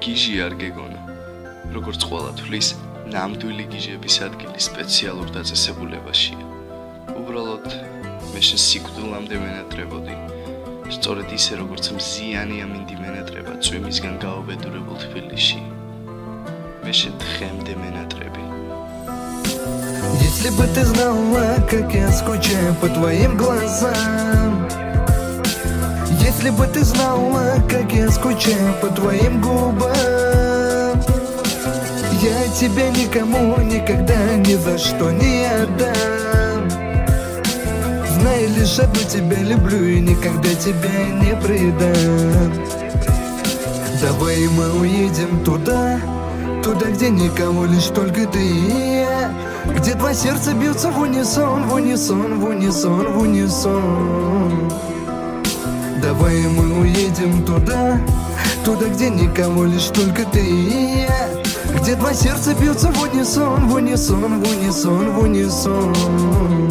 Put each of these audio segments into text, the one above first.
გიჟი არ გეგონა. როგორც ყველა თვლის, ნამდვილი გიჟების ადგილი სპეციალურ დაწესებულებაშია. უბრალოდ მე შენ სიკვდილამდე მენატრებოდი. სწორედ ისე როგორც მზიანი ამინდი მენატრება წვიმისგან გაუბედურებულ თბილისში. მე შენ თხემდე მენატრები. Если бы ты знала, как я скучаю по твоим глазам. Если бы ты знала, как я скучаю по твоим губам. Я тебя никому никогда ни за что не отдам. Знай, лишь одну тебя люблю и никогда тебя не предам. Давай мы уедем туда, где никого, лишь только ты и я. Где два сердца бьются в унисон, в унисон, в унисон, в унисон. Давай мы уедем туда, где никого, лишь только ты и я. Где два сердца бьются в унисон, в унисон, в унисон, в унисон.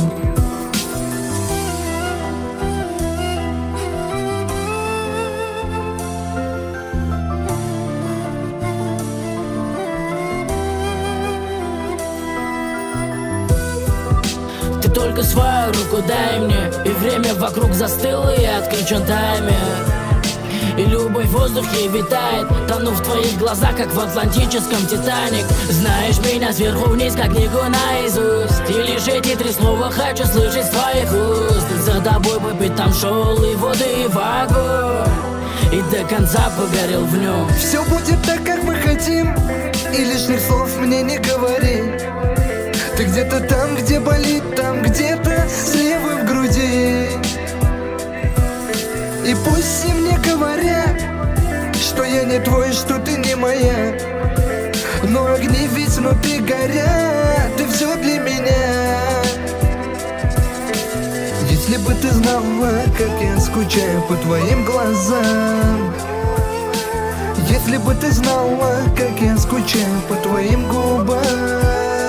Только свою руку дай мне, и время вокруг застыло, и отключен таймер. И любовь в воздухе витает, тону в твоих глазах, как в атлантическом Титаник. Знаешь меня сверху вниз, как книгу наизусть. И лишь эти три слова хочу слышать с твоих уст. За тобой по пятам шел и воды, и в огонь, и до конца погорел в нем. Все будет так, как мы хотим, и лишних слов мне не говори. Ты где-то там, где болит, там где-то слева в груди. И пусть все мне говорят, что я не твой, что ты не моя. Но огни ведь внутри горят, ты все для меня. Если бы ты знала, как я скучаю по твоим глазам. Если бы ты знала, как я скучаю по твоим губам.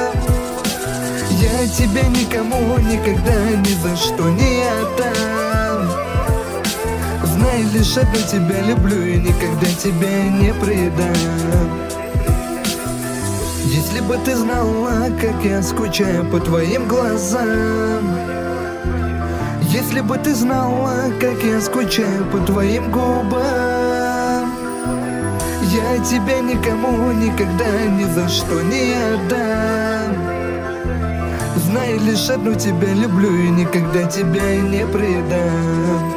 Я тебя никому никогда ни за что не отдам. Знай, лишь одну тебя люблю и никогда тебя не предам. Если бы ты знала, как я скучаю по твоим глазам. Если бы ты знала, как я скучаю по твоим губам. Я тебя никому никогда ни за что не отдам. Знай, лишь одну тебя люблю и никогда тебя не предам.